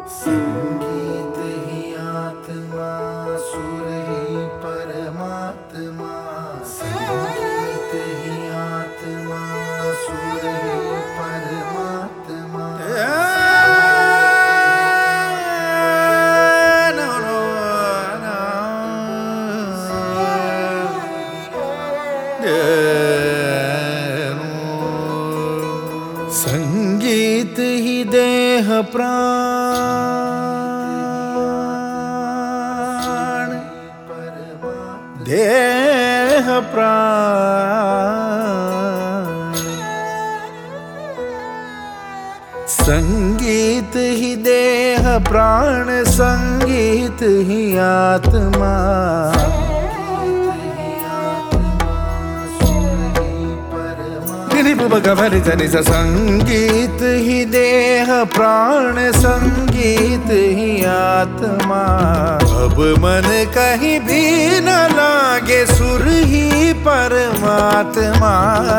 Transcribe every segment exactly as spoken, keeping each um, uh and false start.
संगीत ही आत्मा, सुर ही परमात्मा। संगीत ही आत्मा, सुर ही परमात्मा। संगीत ही देह प्राण, देह प्राण। संगीत ही देह प्राण, संगीत ही आत्मा। संगीत ही देह प्राण, संगीत ही आत्मा। अब मन कहीं भी न लागे, सुर ही परमात्मा।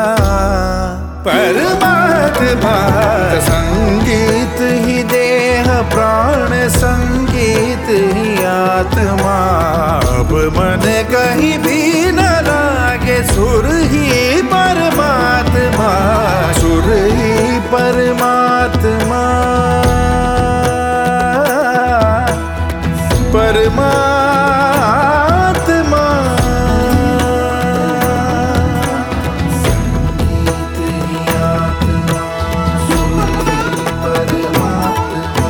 परमात्मा संगीत ही देह प्राण, संगीत ही आत्मा। अब मन कहीं भी न लागे, सुर ही परमात्मा। सुर ही परमात्मा, परमात्मा। संगीत ही आत्मा, सुर ही परमात्मा।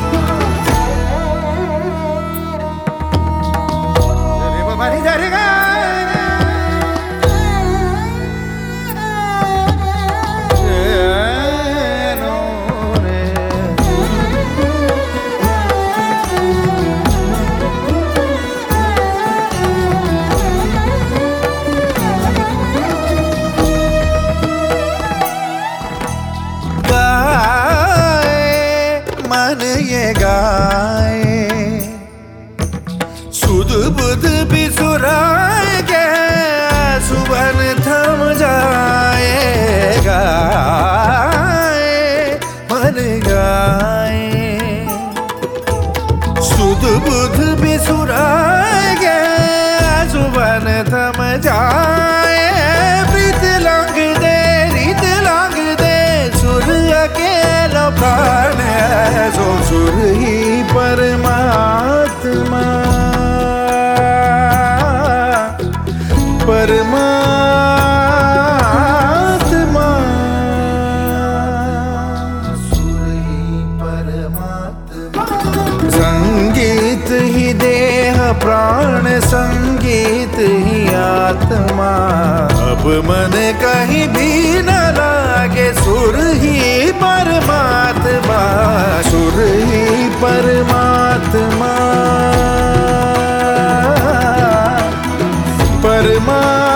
रे बाबा रे जा रे गा। मन ये गाए, सुध बुध बिसुराएगा, सुबह थम जाएगा। मन गाए, सुध बुध बिसुराएगा, सुबह थम जाए। प्रीत लंग दे, रीत लंग दे, सुर अकेला प्राण है। सो सुर ही परमात्मा, परमात्मा। सुर ही परमात्मा। संगीत ही देह प्राण, संगीत ही आत्मा। अब मन कहीं भी न लागे, सुर ही परमात्मा। सुर ही परमात्मा, परमात्मा।